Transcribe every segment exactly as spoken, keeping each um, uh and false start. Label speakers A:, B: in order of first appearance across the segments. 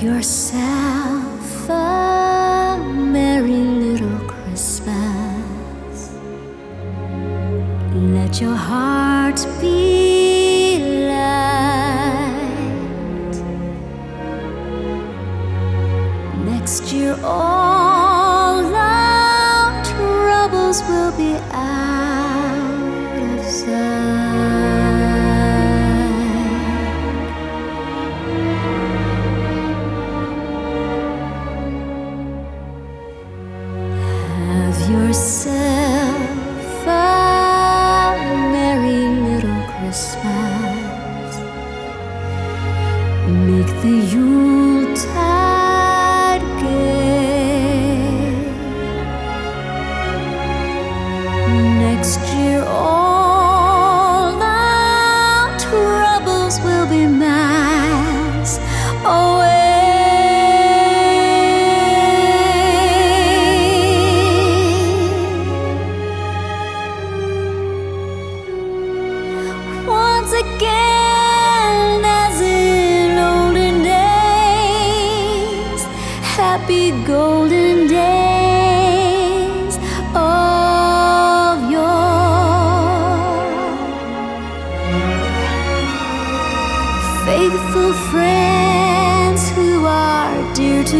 A: yourself a merry little Christmas. Let your heart be light. Next year all our troubles will be out of sight. Yourself a merry little Christmas. Make the Yuletide gay. Next year all our troubles will be miles away. Again, as in olden days, happy golden days of yore. Faithful friends who are dear to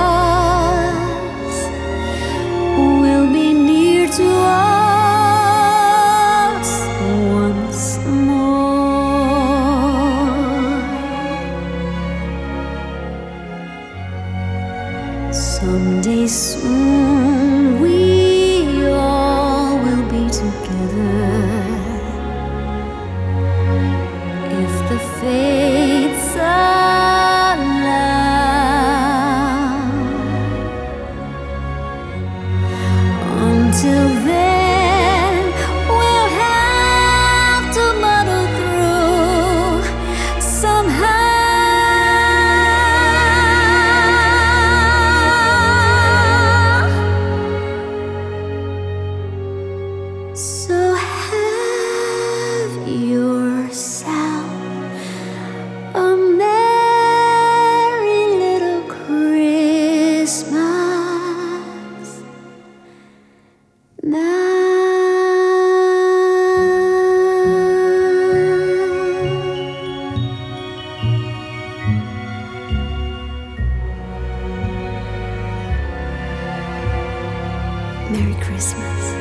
A: us will be near to us. Someday soon we all will be together, if the fates allow. Until then we'll have to muddle through somehow. So have yourself a merry little Christmas now. Merry Christmas.